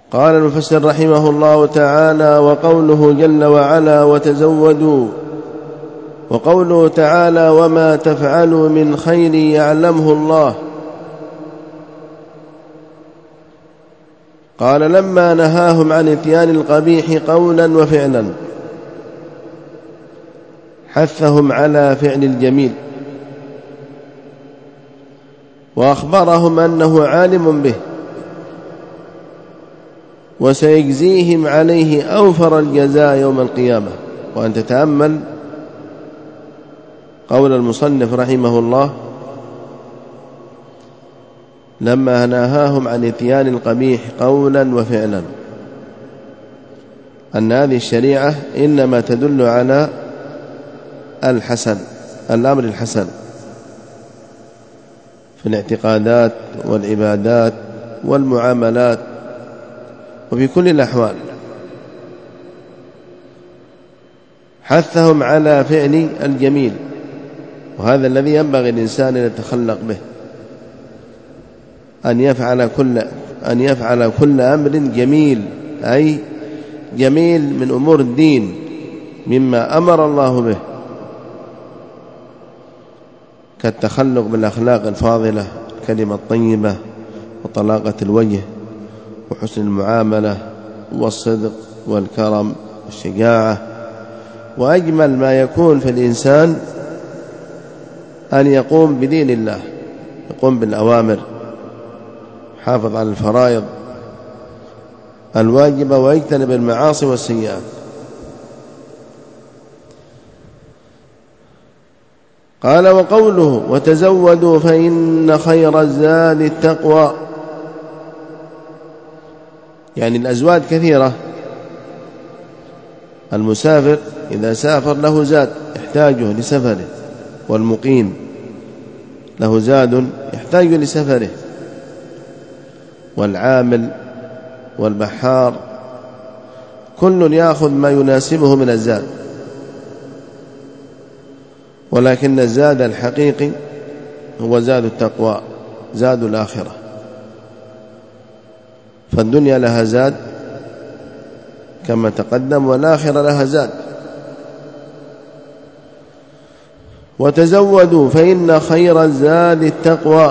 قال المفسر رحمه الله تعالى: وقوله جل وعلا: وتزودوا، وقوله تعالى: وما تفعلوا من خير يعلمه الله. قال: لما نهاهم عن اتيان القبيح قولا وفعلا حثهم على فعل الجميل، وأخبرهم أنه عالم به وسيجزيهم عليه أوفر الجزاء يوم القيامة. وأن تتأمل قول المصنف رحمه الله: لما نهاهم عن اتيان القبيح قولا وفعلا، أن هذه الشريعة إنما تدل على الحسن، الأمر الحسن في الاعتقادات والعبادات والمعاملات وفي كل الأحوال. حثهم على فعل الجميل، وهذا الذي ينبغي الإنسان أن يتخلق به، أن يفعل كل أمر جميل، أي جميل من أمور الدين مما أمر الله به، كالتخلق بالأخلاق الفاضلة، الكلمة الطيبة، وطلاقة الوجه، وحسن المعاملة، والصدق، والكرم، والشجاعة. وأجمل ما يكون في الإنسان أن يقوم بدين الله، يقوم بالأوامر، يحافظ على الفرائض الواجبة، ويجتنب المعاصي والسيئات. قال: وقوله وتزودوا فإن خير الزاد التقوى، يعني الأزواد كثيرة. المسافر إذا سافر له زاد يحتاجه لسفره، والمقيم له زاد يحتاج لسفره، والعامل والبحار كل يأخذ ما يناسبه من الزاد. ولكن الزاد الحقيقي هو زاد التقوى، زاد الآخرة. فالدنيا لها زاد كما تقدم، والآخرة لها زاد. وتزودوا فإن خير الزاد التقوى،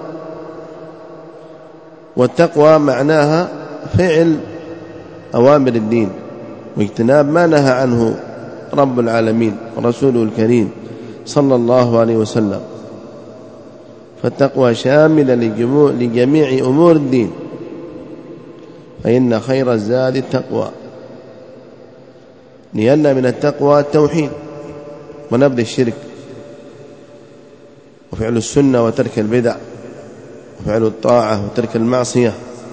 والتقوى معناها فعل أوامر الدين واجتناب ما نهى عنه رب العالمين ورسوله الكريم صلى الله عليه وسلم. فالتقوى شاملة لجميع أمور الدين. فإن خير الزاد التقوى، لأن من التقوى التوحيد ونبذ الشرك، وفعل السنة وترك البدع، وفعل الطاعة وترك المعصية.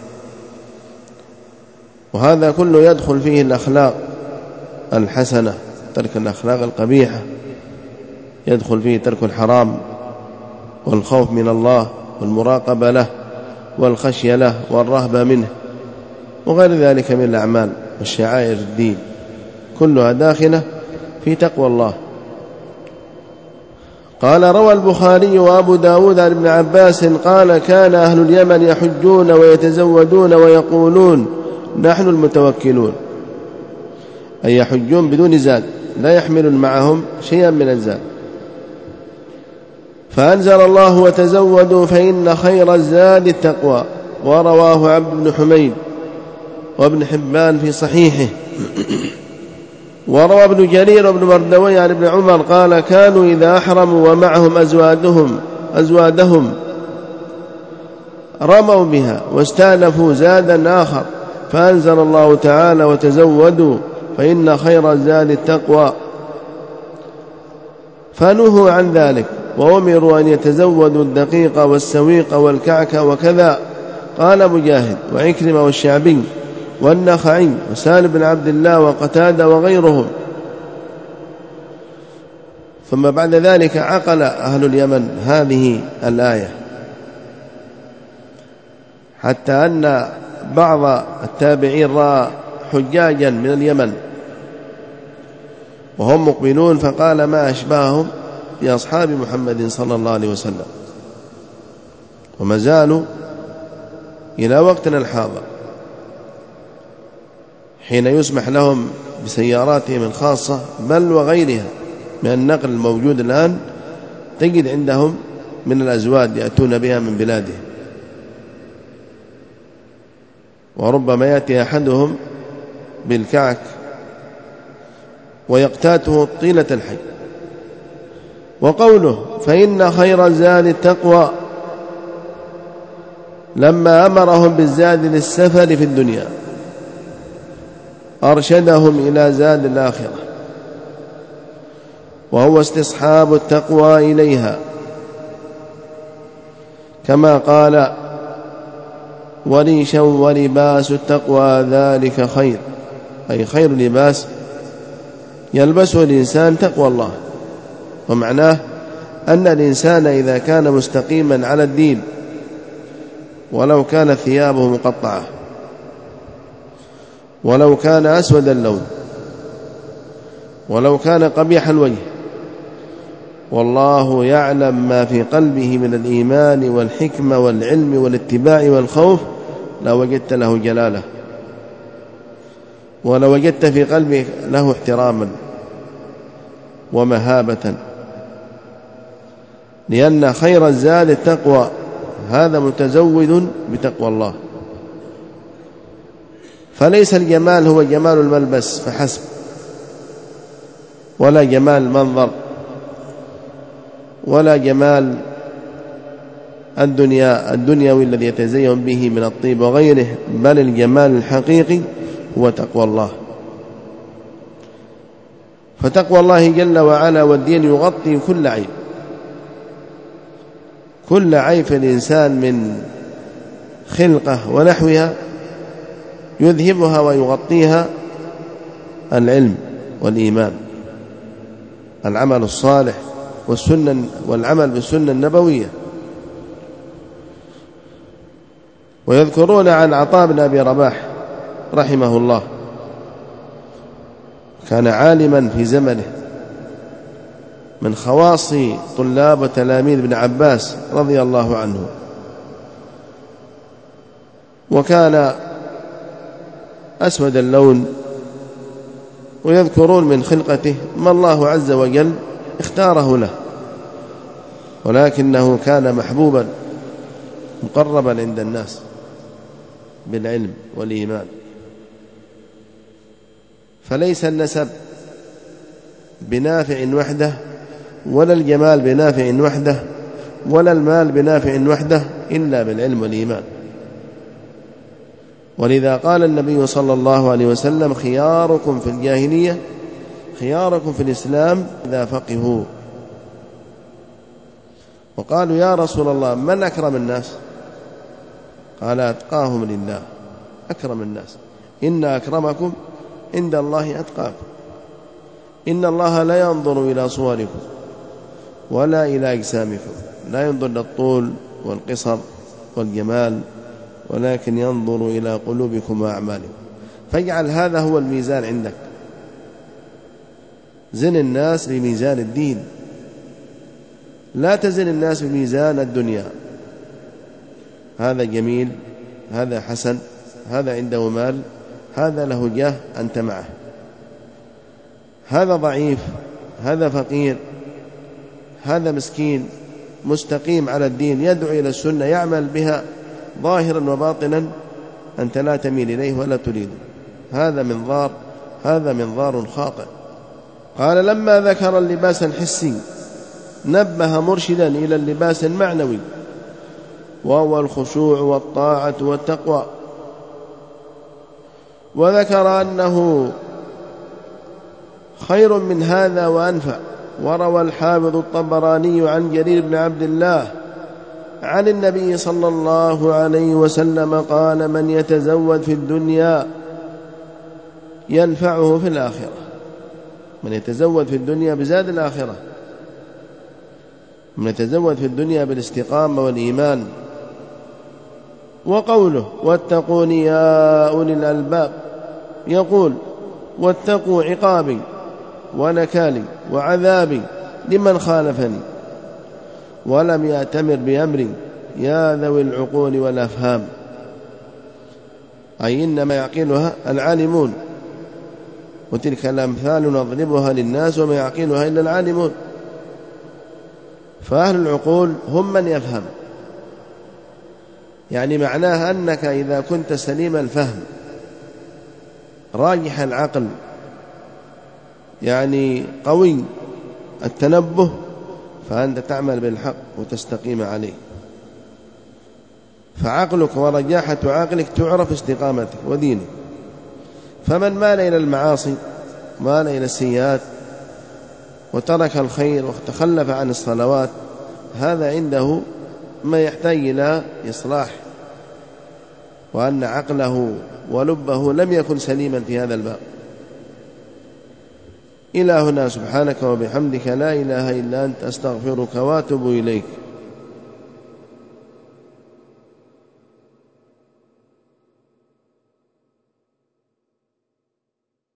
وهذا كله يدخل فيه الأخلاق الحسنة، ترك الأخلاق القبيحة، يدخل فيه ترك الحرام، والخوف من الله، والمراقبة له، والخشية له، والرهبة منه، وغير ذلك من الأعمال والشعائر الدين، كلها داخلة في تقوى الله. قال: روى البخاري وأبو داود عن ابن عباس قال: كان أهل اليمن يحجون ويتزودون ويقولون نحن المتوكلون، أي يحجون بدون زاد، لا يحملون معهم شيئا من الزاد. فأنزل الله: وتزودوا فإن خير الزاد التقوى. ورواه عبد بن حميد وابن حبان في صحيحه. وروى ابن جرير وابن مردوي عن ابن عمر قال: كانوا إذا أحرموا ومعهم أزوادهم رموا بها واستأنفوا زادا آخر، فأنزل الله تعالى: وتزودوا فإن خير الزاد التقوى. فنهوا عن ذلك وأمروا أن يتزودوا الدقيق والسويق والكعك وكذا. قال مجاهد وعكرمة والشعبي والنخعي وسالم بن عبد الله وقتادة وغيرهم. ثم بعد ذلك عقل أهل اليمن هذه الآية، حتى أن بعض التابعين رأى حجاجا من اليمن وهم مقبلون، فقال: ما أشبههم بأصحاب محمد صلى الله عليه وسلم، وما زالوا إلى وقتنا الحاضر. حين يسمح لهم بسياراتهم الخاصة بل وغيرها من النقل الموجود الآن، تجد عندهم من الأزواد يأتون بها من بلادهم، وربما يأتي أحدهم بالكعك ويقتاته طيلة الحي. وقوله فإن خير الزاد التقوى لما أمرهم بالزاد للسفر في الدنيا أرشدهم إلى زاد الآخرة، وهو استصحاب التقوى إليها، كما قال وريشا ولباس التقوى ذلك خير، أي خير لباس يلبسه الإنسان تقوى الله. ومعناه أن الإنسان إذا كان مستقيما على الدين ولو كانت ثيابه مقطعة، ولو كان أسود اللون، ولو كان قبيح الوجه، والله يعلم ما في قلبه من الإيمان والحكمة والعلم والاتباع والخوف، لوجدت له جلاله، ولوجدت في قلبه له احتراما ومهابة، لأن خير الزاد التقوى، هذا متزود بتقوى الله. فليس الجمال هو جمال الملبس فحسب، ولا جمال المنظر، ولا جمال الدنيوي الذي يتزين به من الطيب وغيره، بل الجمال الحقيقي هو تقوى الله. فتقوى الله جل وعلا والدين يغطي كل عيب، كل عيب في الإنسان من خلقه ونحوها يذهبها ويغطيها العلم والإيمان، العمل الصالح والسنة، والعمل بالسنة النبوية. ويذكرون عن عطاء بن أبي رباح رحمه الله، كان عالما في زمنه، من خواص طلاب وتلاميذ ابن عباس رضي الله عنه، وكان أسود اللون. ويذكرون من خلقته ما الله عز وجل اختاره له، ولكنه كان محبوبا مقربا عند الناس بالعلم والإيمان. فليس النسب بنافع وحده، ولا الجمال بنافع وحده، ولا المال بنافع وحده، إلا بالعلم والإيمان. ولذا قال النبي صلى الله عليه وسلم خياركم في الجاهلية خياركم في الإسلام إذا فقهوا. وقالوا يا رسول الله من أكرم الناس؟ قال أتقاهم لله، أكرم الناس. إن أكرمكم عند الله أتقاكم. إن الله لا ينظر إلى صوركم ولا إلى أجسامكم، لا ينظر للطول والقصر والجمال، ولكن ينظر إلى قلوبكم وأعمالكم. فاجعل هذا هو الميزان عندك، زن الناس بميزان الدين، لا تزن الناس بميزان الدنيا. هذا جميل، هذا حسن، هذا عنده مال، هذا له جاه، أنت معه. هذا ضعيف، هذا فقير، هذا مسكين، مستقيم على الدين، يدعو إلى السنة، يعمل بها ظاهرا وباطنا، أنت لا تميل إليه ولا تريده. هذا منظار خاطئ. قال لما ذكر اللباس الحسي نبه مرشدا إلى اللباس المعنوي، وهو الخشوع والطاعة والتقوى، وذكر أنه خير من هذا وأنفع. وروى الحافظ الطبراني عن جرير بن عبد الله عن النبي صلى الله عليه وسلم قال من يتزود في الدنيا ينفعه في الآخرة. من يتزود في الدنيا بزاد الآخرة، من يتزود في الدنيا بالاستقامة والإيمان. وقوله واتقون يا أولي الألباب، يقول واتقوا عقابي ونكالي وعذابي لمن خالفني ولم يأتمر بأمري يا ذوي العقول والأفهام، أي إنما يعقلها العالمون وتلك الأمثال نضربها للناس وما يعقلها إلا العالمون. فأهل العقول هم من يفهم، يعني معناها أنك إذا كنت سليم الفهم راجح العقل، يعني قوي التنبه، فأنت تعمل بالحق وتستقيم عليه. فعقلك ورجاحة عقلك تعرف استقامتك ودينك. فمن مال إلى المعاصي، مال إلى السيئات، وترك الخير وتخلف عن الصلوات، هذا عنده ما يحتاج إلى إصلاح، وأن عقله ولبه لم يكن سليما في هذا الباب. إلى هنا، سبحانك وبحمدك، لا إله إلا أنت، أستغفرك وأتوب إليك.